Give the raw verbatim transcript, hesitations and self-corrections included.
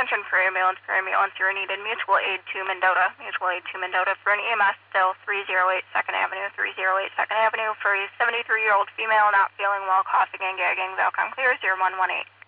Attention for ambulance, for ambulance, you're needed. Mutual aid to Mendota. Mutual aid to Mendota for an E M S still three oh eight second Avenue, three oh eight second Avenue for a seventy-three-year-old female not feeling well, coughing and gagging. Valcom clear, zero one one eight.